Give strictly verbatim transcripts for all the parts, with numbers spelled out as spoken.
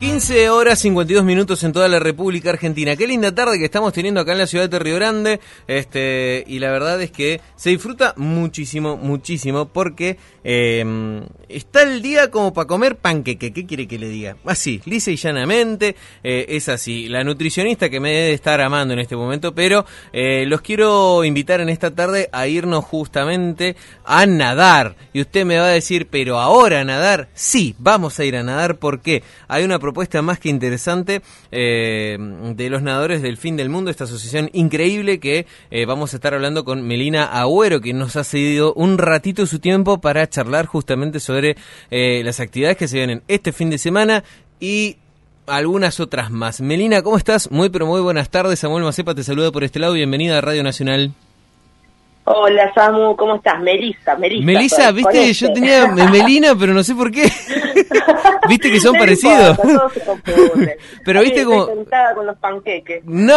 quince horas cincuenta y dos minutos en toda la República Argentina. Qué linda tarde que estamos teniendo acá en la ciudad de Río Grande. Este, y la verdad es que se disfruta muchísimo, muchísimo, porque eh, está el día como para comer panqueque. ¿Qué quiere que le diga? Así, lisa y llanamente, eh, es así. La nutricionista que me debe estar amando en este momento, pero eh, los quiero invitar en esta tarde a irnos justamente a nadar. Y usted me va a decir, ¿pero ahora a nadar? Sí, vamos a ir a nadar porque hay una propuesta propuesta más que interesante eh, de los nadadores del Fin del Mundo, esta asociación increíble que eh, vamos a estar hablando con Melina Agüero, que nos ha cedido un ratito de su tiempo para charlar justamente sobre eh, las actividades que se vienen este fin de semana y algunas otras más. Melina, ¿cómo estás? Muy pero muy buenas tardes. Samuel Macepa te saluda por este lado. Bienvenida a Radio Nacional. Hola Samu, ¿cómo estás? Melissa, Melissa. Melissa, viste, este. Yo tenía Melina, pero no sé por qué. Viste que son parecidos. Todos se confunden. Pero Ahí viste como... sentada con los panqueques. No.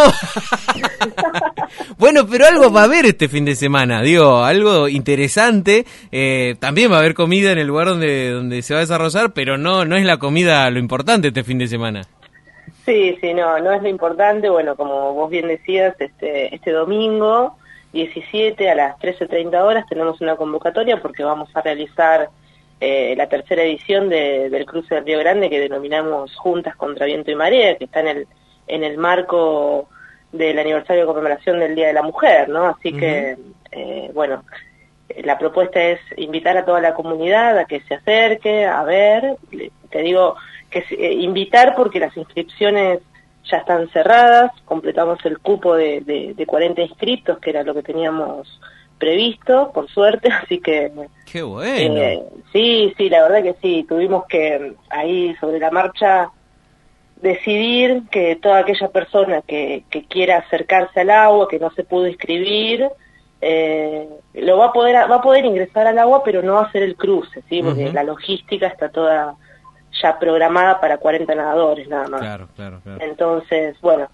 Bueno, pero algo va a haber este fin de semana, digo, algo interesante. Eh, también va a haber comida en el lugar donde, donde se va a desarrollar, pero no, no es la comida lo importante este fin de semana. Sí, sí, no, no es lo importante. Bueno, como vos bien decías, este, este domingo diecisiete a las trece treinta horas tenemos una convocatoria porque vamos a realizar eh, la tercera edición de, del cruce del Río Grande que denominamos Juntas contra Viento y Marea, que está en el en el marco del aniversario de conmemoración del Día de la Mujer, ¿no? Así uh-huh. que, eh, bueno, la propuesta es invitar a toda la comunidad a que se acerque, a ver, te digo, que eh, invitar porque las inscripciones ya están cerradas, completamos el cupo de, de, de cuarenta inscriptos, que era lo que teníamos previsto, por suerte, así que... ¡Qué bueno! Eh, sí, sí, la verdad que sí, tuvimos que ahí sobre la marcha decidir que toda aquella persona que, que quiera acercarse al agua, que no se pudo inscribir, eh, lo va a poder va a poder ingresar al agua, pero no va a hacer el cruce, ¿sí? Porque uh-huh. la logística está toda ya programada para cuarenta nadadores nada más. Claro, claro, claro. Entonces, bueno,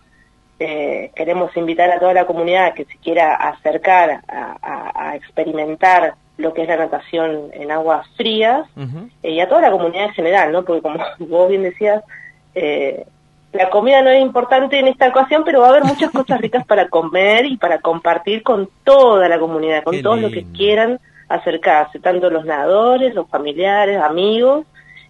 eh, queremos invitar a toda la comunidad que se quiera acercar a, a, a experimentar lo que es la natación en aguas frías, uh-huh. eh, y a toda la comunidad en general, ¿no? Porque como vos bien decías, eh, la comida no es importante en esta ocasión, pero va a haber muchas cosas ricas para comer y para compartir con toda la comunidad, con Qué todos lindo. Los que quieran acercarse, tanto los nadadores, los familiares, amigos,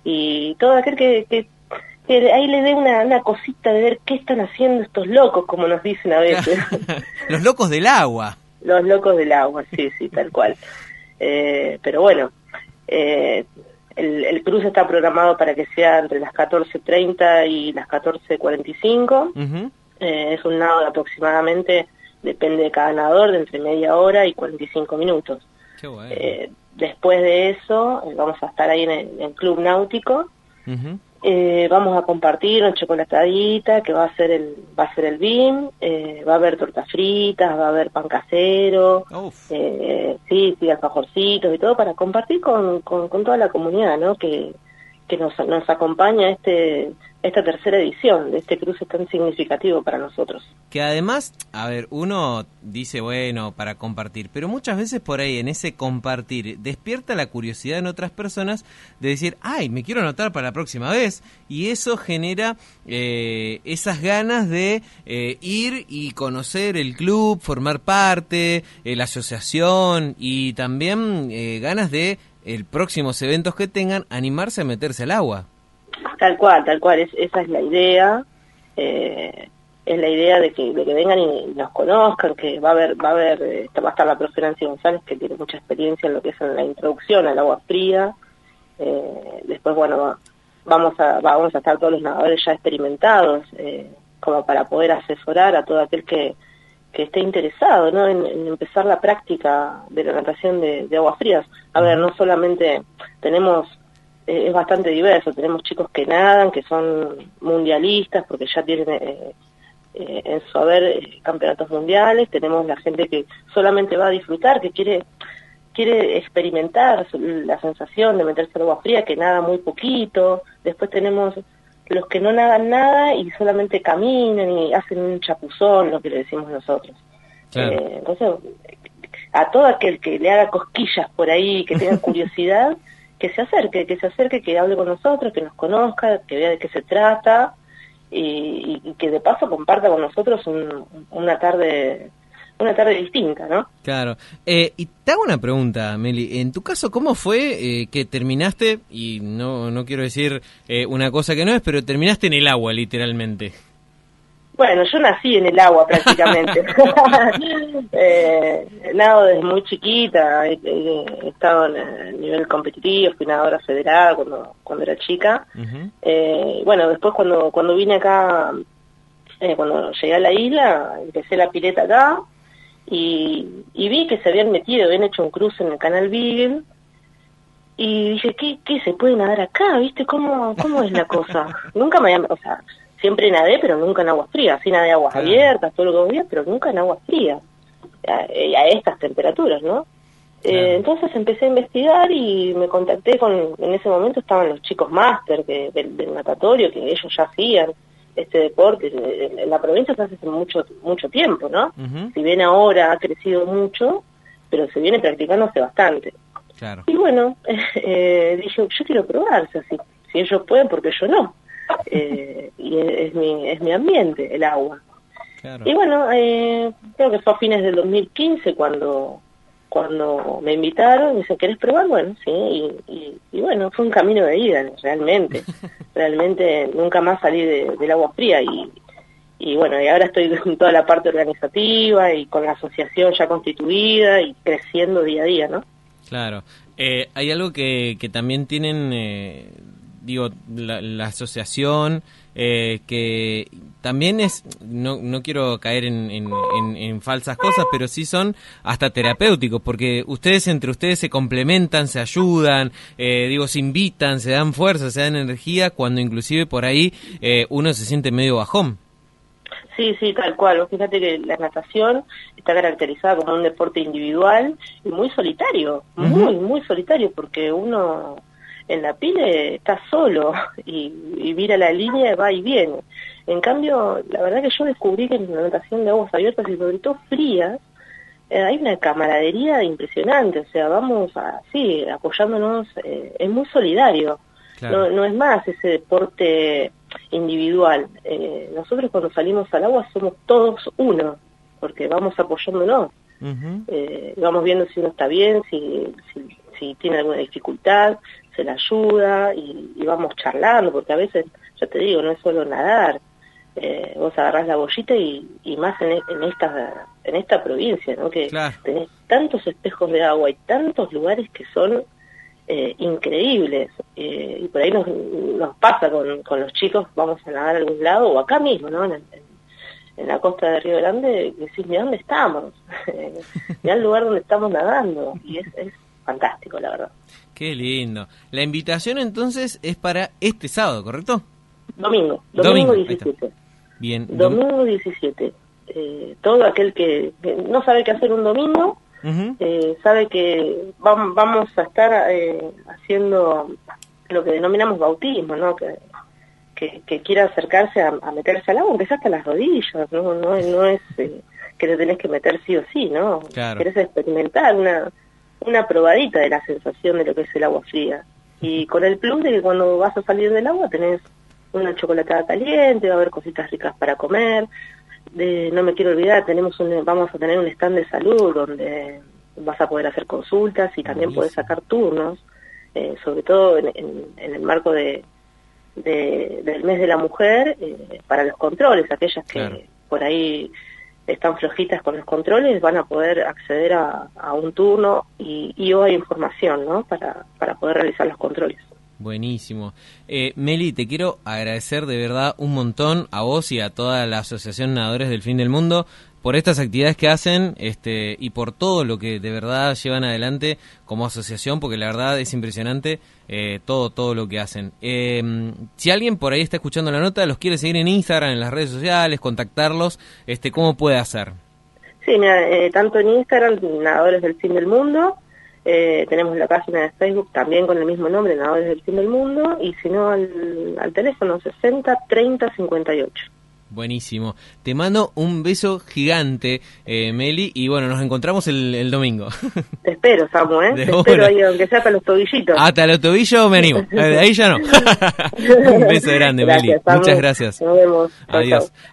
y todo aquel que, que, que ahí le dé una, una cosita de ver qué están haciendo estos locos, como nos dicen a veces. Los locos del agua. Los locos del agua, sí, sí, tal cual. Eh, pero bueno, eh, el, el cruce está programado para que sea entre las catorce treinta y las catorce cuarenta y cinco. Uh-huh. Eh, es un nado de aproximadamente, depende de cada nadador, de entre media hora y cuarenta y cinco minutos. Qué bueno. Eh, después de eso, eh, vamos a estar ahí en el, en el Club Náutico. Uh-huh. Eh, vamos a compartir una chocolatadita que va a ser el va a ser el B I M, eh, va a haber tortas fritas, va a haber pan casero, eh, sí, sí, alfajorcitos y todo para compartir con, con, con toda la comunidad, ¿no? Que, que nos, nos acompaña a este, esta tercera edición de este cruce tan significativo para nosotros. Que además, a ver, uno dice, bueno, para compartir, pero muchas veces por ahí en ese compartir despierta la curiosidad en otras personas de decir, ay, me quiero anotar para la próxima vez, y eso genera eh, esas ganas de eh, ir y conocer el club, formar parte, eh, la asociación, y también eh, ganas de el próximos eventos que tengan, animarse a meterse al agua. Tal cual, tal cual, es, esa es la idea, eh, es la idea de que, de que vengan y nos conozcan, que va a haber, va a haber, eh, va a estar la profe Nancy González, que tiene mucha experiencia en lo que es en la introducción al agua fría. Eh, después, bueno, va, vamos a vamos a estar todos los nadadores ya experimentados, eh, como para poder asesorar a todo aquel que, que esté interesado, ¿no? En, en empezar la práctica de la natación de, de aguas frías. A ver, no solamente tenemos, eh, es bastante diverso, tenemos chicos que nadan, que son mundialistas, porque ya tienen eh, eh, en su haber eh, campeonatos mundiales, tenemos la gente que solamente va a disfrutar, que quiere quiere experimentar la sensación de meterse al agua fría, que nada muy poquito. Después tenemos los que no nadan nada y solamente caminan y hacen un chapuzón, lo que le decimos nosotros. Claro. Eh, entonces, a todo aquel que le haga cosquillas por ahí, que tenga curiosidad, que se acerque, que se acerque, que hable con nosotros, que nos conozca, que vea de qué se trata y, y que de paso comparta con nosotros un, una tarde una tarde distinta, ¿no? Claro. Eh, y te hago una pregunta, Meli. En tu caso, ¿cómo fue eh, que terminaste, y no no quiero decir eh, una cosa que no es, pero terminaste en el agua, literalmente? Bueno, yo nací en el agua prácticamente. eh, nado desde muy chiquita, he, he estado en el nivel competitivo, fui nadadora federada cuando cuando era chica. Uh-huh. eh, bueno, después cuando cuando vine acá, eh, cuando llegué a la isla, empecé la pileta acá y, y vi que se habían metido, habían hecho un cruce en el canal Beagle y dije, ¿qué, qué se puede nadar acá? ¿Viste cómo cómo es la cosa? Nunca me había, o sea, siempre nadé, pero nunca en aguas frías. Sí nadé aguas abiertas, todo lo que vos veías, pero nunca en aguas frías. A, a estas temperaturas, ¿no? Claro. Eh, entonces empecé a investigar y me contacté con... En ese momento estaban los chicos máster que, del, del natatorio, que ellos ya hacían este deporte. En, en la provincia se hace hace mucho, mucho tiempo, ¿no? Uh-huh. Si bien ahora ha crecido mucho, pero se viene practicando hace bastante. Claro. Y bueno, eh, dije, yo quiero probar, o sea, si, si ellos pueden, porque yo no. Eh, y es, es mi es mi ambiente el agua. Claro. Y bueno, eh, creo que fue a fines del dos mil quince cuando cuando me invitaron y me dicen, ¿querés probar? Bueno, sí, y, y, y bueno, fue un camino de ida, realmente. Realmente nunca más salí de, del agua fría y, y bueno, y ahora estoy con toda la parte organizativa y con la asociación ya constituida y creciendo día a día, ¿no? Claro. Eh, hay algo que, que también tienen... Eh... digo, la, la asociación, eh, que también es, no no quiero caer en, en, en, en falsas cosas, pero sí son hasta terapéuticos, porque ustedes entre ustedes se complementan, se ayudan, eh, digo, se invitan, se dan fuerza, se dan energía, cuando inclusive por ahí eh, uno se siente medio bajón. Sí, sí, tal cual. Fíjate que la natación está caracterizada como un deporte individual y muy solitario, uh-huh. muy, muy solitario, porque uno... en la pile está solo y, y mira la línea, va y viene. En cambio, la verdad que yo descubrí que en la natación de aguas abiertas y sobre todo frías, eh, hay una camaradería impresionante, o sea, vamos así, apoyándonos, eh, es muy solidario. Claro. No, no es más ese deporte individual. Eh, nosotros cuando salimos al agua somos todos uno, porque vamos apoyándonos. Uh-huh. Eh, vamos viendo si uno está bien, si, si, si tiene alguna dificultad, se la ayuda y, y vamos charlando, porque a veces, ya te digo, no es solo nadar, eh, vos agarrás la bollita y, y más en, en esta en esta provincia, ¿no? Que claro. Tenés tantos espejos de agua y tantos lugares que son eh, increíbles, eh, y por ahí nos, nos pasa con, con los chicos, vamos a nadar a algún lado, o acá mismo, ¿no? En, en, en la costa de Río Grande, decís, mira dónde estamos, mira el lugar donde estamos nadando, y es, es fantástico, la verdad. Qué lindo. La invitación entonces es para este sábado, ¿correcto? Domingo, domingo, domingo diecisiete. Bien. Domingo diecisiete. Eh, todo aquel que, que no sabe qué hacer un domingo, uh-huh. eh, sabe que vam, vamos a estar eh, haciendo lo que denominamos bautismo, ¿no? Que, que, que quiera acercarse a, a meterse al agua, aunque sea hasta las rodillas, ¿no? No, no es eh, que te tenés que meter sí o sí, ¿no? Claro. Querés experimentar una... una probadita de la sensación de lo que es el agua fría. Y con el plus de que cuando vas a salir del agua tenés una chocolatada caliente, va a haber cositas ricas para comer. De, no me quiero olvidar, tenemos un, vamos a tener un stand de salud donde vas a poder hacer consultas y también podés sacar turnos, eh, sobre todo en, en, en el marco de, de del mes de la mujer, eh, para los controles, aquellas que claro. por ahí están flojitas con los controles, van a poder acceder a, a un turno y, y o hay información, ¿no? Para, para poder realizar los controles. Buenísimo. Eh, Meli, te quiero agradecer de verdad un montón a vos y a toda la Asociación Nadadores del Fin del Mundo por estas actividades que hacen, este, y por todo lo que de verdad llevan adelante como asociación, porque la verdad es impresionante eh, todo todo lo que hacen. Eh, si alguien por ahí está escuchando la nota, los quiere seguir en Instagram, en las redes sociales, contactarlos, este, ¿cómo puede hacer? Sí, mira, eh, tanto en Instagram, Nadadores del Fin del Mundo, eh, tenemos la página de Facebook también con el mismo nombre, Nadadores del Fin del Mundo, y si no al, al teléfono sesenta treinta cincuenta y ocho. Buenísimo. Te mando un beso gigante, eh, Meli, y bueno, nos encontramos el, el domingo. Te espero, Samu, ¿eh? De Te una. espero ahí, aunque sea hasta los tobillitos. Hasta los tobillos me animo. De ahí ya no. Un beso grande, Gracias, Meli. Samu. Muchas gracias. Nos vemos. Chau, Adiós. chau.